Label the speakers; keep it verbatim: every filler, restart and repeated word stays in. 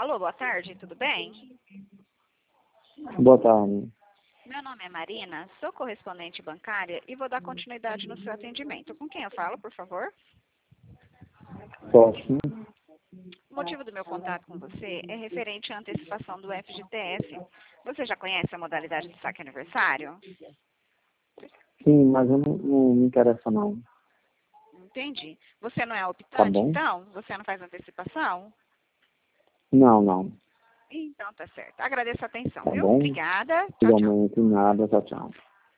Speaker 1: Alô, boa tarde, tudo bem?
Speaker 2: Boa tarde.
Speaker 1: Meu nome é Marina, sou correspondente bancária e vou dar continuidade no seu atendimento. Com quem eu falo, por favor?
Speaker 2: Posso?
Speaker 1: O motivo do meu contato com você é referente à antecipação do F G T S. Você já conhece a modalidade de saque aniversário?
Speaker 2: Sim, mas eu não, não me interessa não.
Speaker 1: Entendi. Você não é
Speaker 2: Tá
Speaker 1: optante,
Speaker 2: bom?
Speaker 1: então? Você não faz antecipação?
Speaker 2: Não, não.
Speaker 1: Então tá certo. Agradeço a atenção,
Speaker 2: Tá
Speaker 1: viu?
Speaker 2: bom?
Speaker 1: Obrigada. Tchau, tchau.
Speaker 2: Igualmente, nada, tchau, tchau.